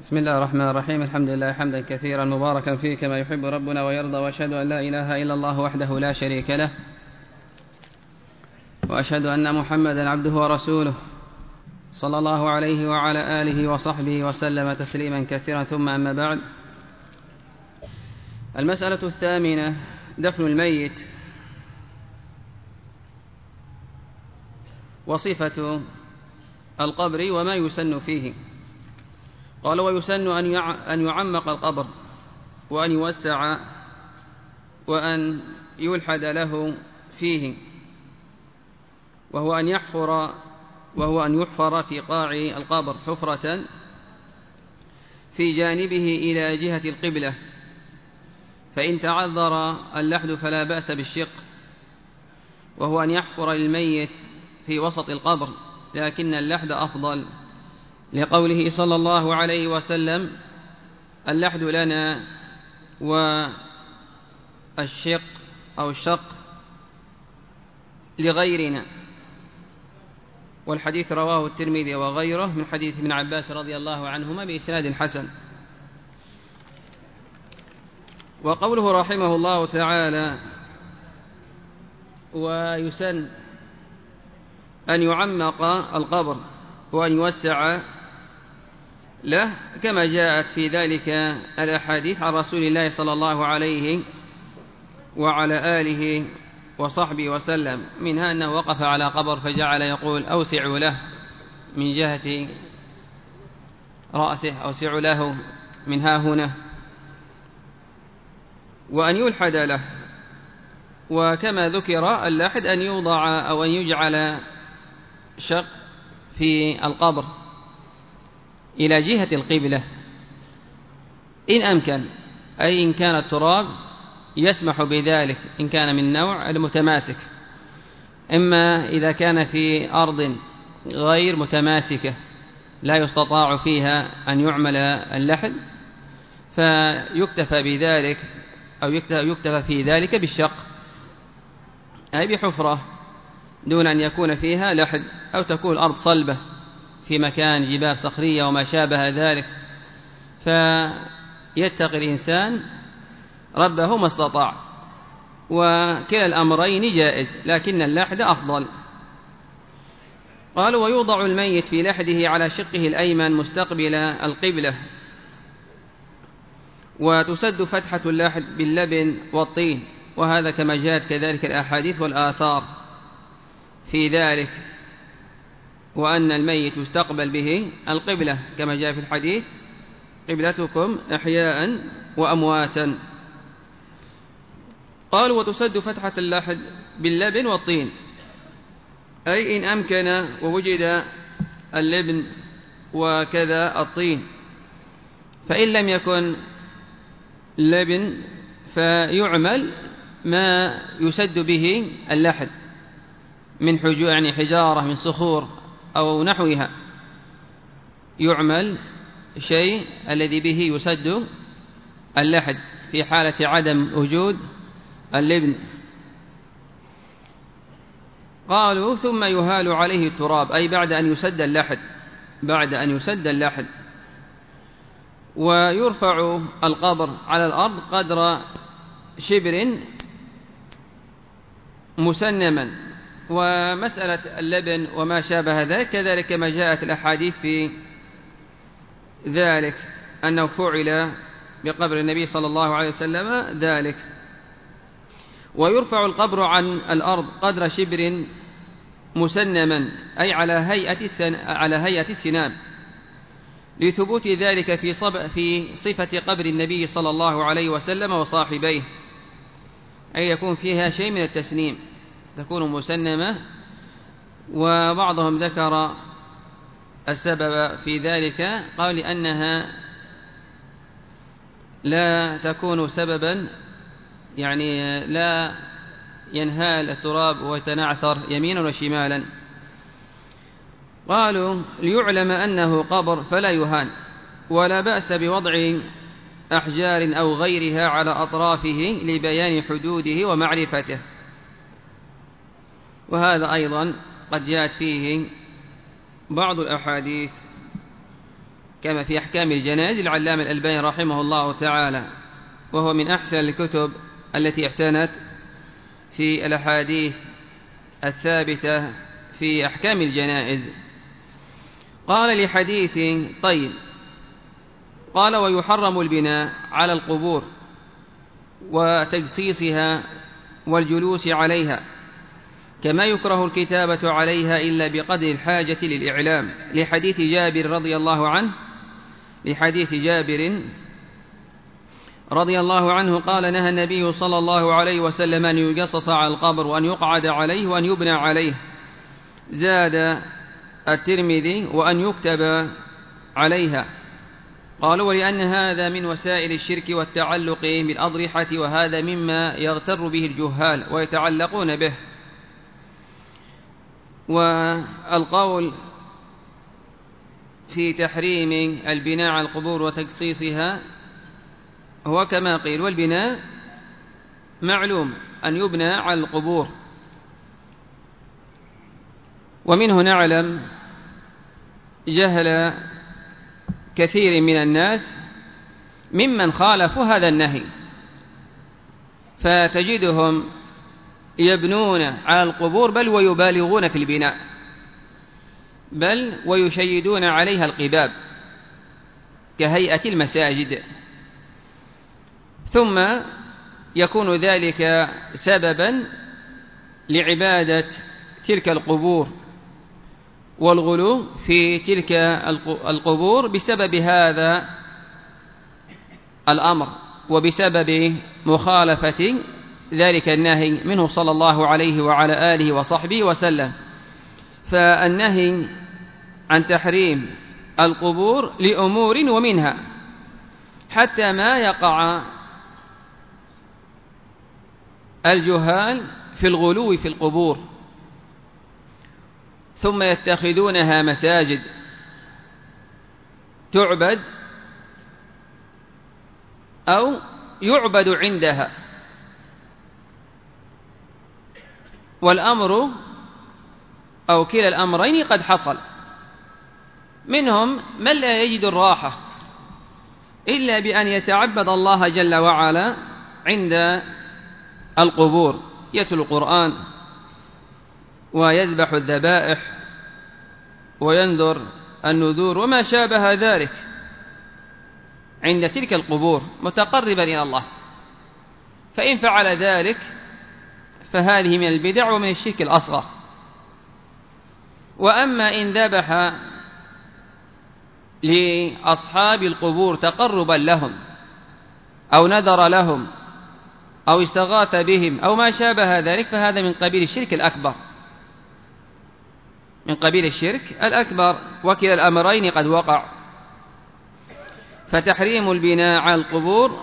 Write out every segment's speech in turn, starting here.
بسم الله الرحمن الرحيم. الحمد لله حمدا كثيرا مباركا فيه كما يحب ربنا ويرضى، وأشهد أن لا إله إلا الله وحده لا شريك له، وأشهد أن محمدا عبده ورسوله صلى الله عليه وعلى آله وصحبه وسلم تسليما كثيرا. ثم أما بعد، المسألة الثامنة: دفن الميت وصفة القبر وما يسن فيه. قال: ويسن أن يعمق القبر وأن يوسع وأن يلحد له فيه، وهو أن يحفر في قاع القبر حفرة في جانبه إلى جهة القبلة، فإن تعذر اللحد فلا بأس بالشق، وهو أن يحفر الميت في وسط القبر، لكن اللحد أفضل، لقوله صلى الله عليه وسلم: اللحد لنا والشق أو الشق لغيرنا. والحديث رواه الترمذي وغيره من حديث ابن عباس رضي الله عنهما بإسناد حسن. وقوله رحمه الله تعالى: ويسن أن يعمق القبر وأن يوسع له، كما جاءت في ذلك الأحاديث عن رسول الله صلى الله عليه وعلى آله وصحبه وسلم، منها أنه وقف على قبر فجعل يقول: أوسعوا له من جهة رأسه، أوسعوا له من ها هنا، وأن يلحد له. وكما ذكر اللحد أن يوضع أو أن يجعل شق في القبر إلى جهة القبلة إن أمكن، أي إن كان التراب يسمح بذلك، إن كان من نوع المتماسك، إما إذا كان في أرض غير متماسكة لا يستطاع فيها أن يعمل اللحد فيكتفى بذلك، أو يكتفى في ذلك بالشق، أي بحفرة دون أن يكون فيها لحد، أو تكون الأرض صلبة في مكان جبال صخرية وما شابه ذلك، فيتقي الإنسان ربه ما استطاع. وكلا الأمرين جائز، لكن اللحد أفضل. قالوا: ويوضع الميت في لحده على شقه الأيمن مستقبل القبلة، وتسد فتحة اللحد باللبن والطين، وهذا كما جاءت كذلك الأحاديث والآثار في ذلك، وأن الميت يستقبل به القبلة كما جاء في الحديث: قبلتكم أحياء وأمواتا. قالوا: وتسد فتحة اللحد باللبن والطين، أي إن أمكن ووجد اللبن وكذا الطين، فإن لم يكن لبن فيعمل ما يسد به اللحد من يعني حجارة من صخور أو نحوها، يعمل شيء الذي به يسد اللحد في حالة عدم وجود اللبن. قالوا: ثم يهال عليه التراب، أي بعد أن يسد اللحد، ويرفع القبر على الأرض قدر شبر مسنما. ومسألة اللبن وما شابه ذلك كذلك ما جاءت الأحاديث في ذلك، أنه فعل بقبر النبي صلى الله عليه وسلم ذلك. ويرفع القبر عن الأرض قدر شبر مسنما، أي على هيئة السنام، لثبوت ذلك في صفة قبر النبي صلى الله عليه وسلم وصاحبيه، أي يكون فيها شيء من التسنيم، تكون مسنمة. وبعضهم ذكر السبب في ذلك، قال لأنها لا تكون سببا، يعني لا ينهال التراب ويتنعثر يمينا وشمالا. قالوا: ليعلم أنه قبر فلا يهان، ولا بأس بوضع أحجار أو غيرها على أطرافه لبيان حدوده ومعرفته. وهذا أيضا قد جاءت فيه بعض الأحاديث كما في أحكام الجنائز للعلامة الألباني رحمه الله تعالى، وهو من أحسن الكتب التي اعتنت في الأحاديث الثابتة في أحكام الجنائز. قال لحديث طيب، قال ويحرم البناء على القبور وتجصيصها والجلوس عليها، كما يكره الكتابة عليها إلا بقدر الحاجة للإعلام، لحديث جابر رضي الله عنه، قال نهى النبي صلى الله عليه وسلم أن يجصص على القبر وأن يقعد عليه وأن يبنى عليه. زاد الترمذي وأن يكتب عليها. قالوا ولأن هذا من وسائل الشرك والتعلق بالأضرحة، وهذا مما يغتر به الجهال ويتعلقون به. والقول في تحريم البناء على القبور وتجصيصها هو كما قيل، والبناء معلوم أن يبنى على القبور. ومنه نعلم جهل كثير من الناس ممن خالفوا هذا النهي، فتجدهم يبنون على القبور بل ويبالغون في البناء، بل ويشيدون عليها القباب كهيئة المساجد، ثم يكون ذلك سببا لعبادة تلك القبور والغلو في تلك القبور بسبب هذا الأمر وبسبب مخالفة ذلك النهي منه صلى الله عليه وعلى آله وصحبه وسلم. فالنهي عن تحريم القبور لأمور، ومنها حتى ما يقع الجهال في الغلو في القبور ثم يتخذونها مساجد تعبد أو يعبد عندها. والأمر أو كلا الأمرين قد حصل. منهم من لا يجد الراحة إلا بأن يتعبد الله جل وعلا عند القبور، يتلو القرآن ويذبح الذبائح وينذر النذور وما شابه ذلك عند تلك القبور متقربا إلى الله. فإن فعل ذلك فهذه من البدع ومن الشرك الأصغر. وأما إن ذبح لأصحاب القبور تقربا لهم أو نذر لهم أو استغاث بهم أو ما شابه ذلك فهذا من قبيل الشرك الأكبر، من قبيل الشرك الأكبر، وكلا الأمرين قد وقع. فتحريم البناء على القبور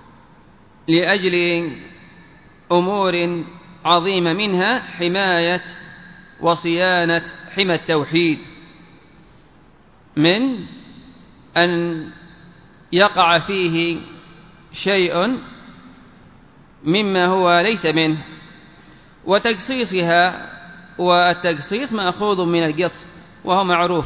لأجل أمور عظيمة، منها حماية وصيانة حمى التوحيد من أن يقع فيه شيء مما هو ليس منه، وتجصيصها، والتجصيص مأخوذ من القص وهو معروف،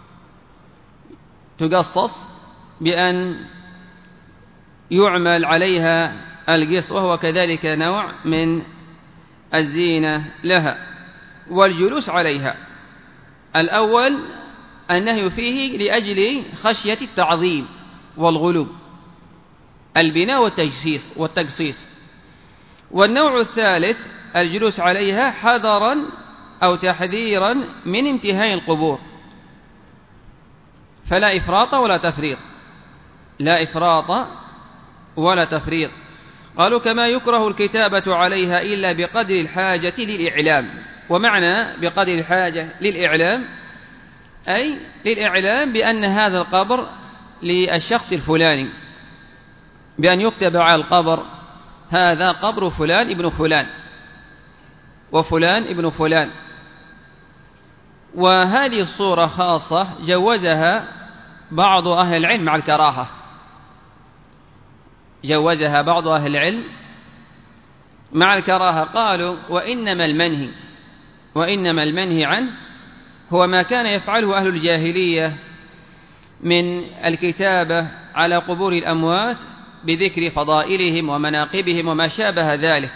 تقصص بأن يعمل عليها القص، وهو كذلك نوع من الزينة لها. والجلوس عليها الأول النهي فيه لأجل خشية التعظيم والغلو، البناء والتجصيص. والنوع الثالث الجلوس عليها حذرا أو تحذيرا من انتهاء القبور، فلا إفراط ولا تفريط، لا إفراط ولا تفريط. قالوا كما يكره الكتابة عليها إلا بقدر الحاجة للإعلام. ومعنى بقدر الحاجة للإعلام أي للإعلام بأن هذا القبر للشخص الفلاني، بأن يكتب على القبر هذا قبر فلان ابن فلان وفلان ابن فلان. وهذه الصورة خاصة جوزها بعض أهل العلم مع الكراهة، جوزها بعض أهل العلم مع الكراهة. قالوا وإنما المنهي عنه هو ما كان يفعله أهل الجاهلية من الكتابة على قبور الأموات بذكر فضائلهم ومناقبهم وما شابه ذلك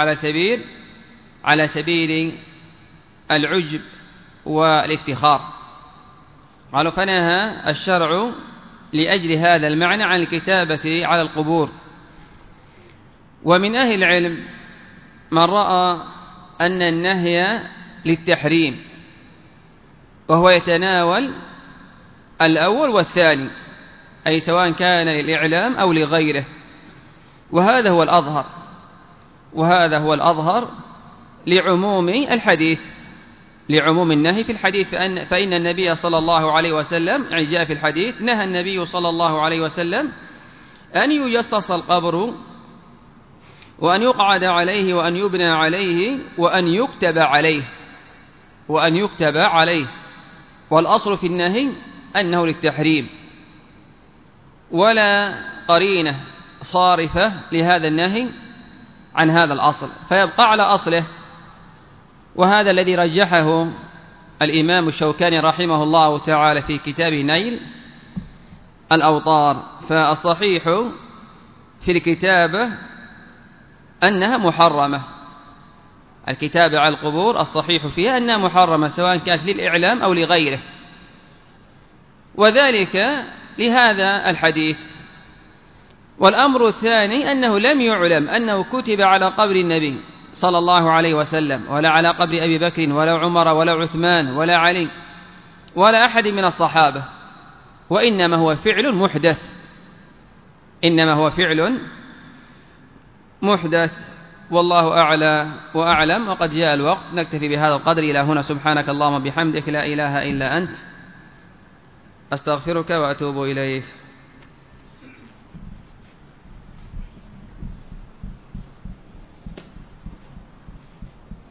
على سبيل العجب والافتخار. قالوا فنهى الشرع لأجل هذا المعنى عن الكتابة على القبور. ومن أهل العلم من رأى أن النهي للتحريم، وهو يتناول الأول والثاني، أي سواء كان للإعلام أو لغيره، وهذا هو الأظهر لعموم الحديث، لعموم النهي في الحديث، فإن النبي صلى الله عليه وسلم جاء في الحديث نهى النبي صلى الله عليه وسلم أن يجصص القبر وأن يقعد عليه وأن يبنى عليه وأن يكتب عليه والأصل في النهي أنه للتحريم، ولا قرينة صارفة لهذا النهي عن هذا الأصل، فيبقى على أصله. وهذا الذي رجحه الإمام الشوكاني رحمه الله تعالى في كتابه نيل الأوطار. فالصحيح في الكتابة أنها محرمة، الكتابة على القبور الصحيح فيها أنها محرمة سواء كانت للإعلام أو لغيره، وذلك لهذا الحديث. والأمر الثاني أنه لم يعلم أنه كتب على قبر النبي صلى الله عليه وسلم ولا على قبر أبي بكر ولا عمر ولا عثمان ولا علي ولا أحد من الصحابة، وإنما هو فعل محدث. والله أعلى وأعلم. وقد جاء الوقت، نكتفي بهذا القدر إلى هنا. سبحانك اللهم وبحمدك، لا إله إلا أنت، أستغفرك وأتوب إليك.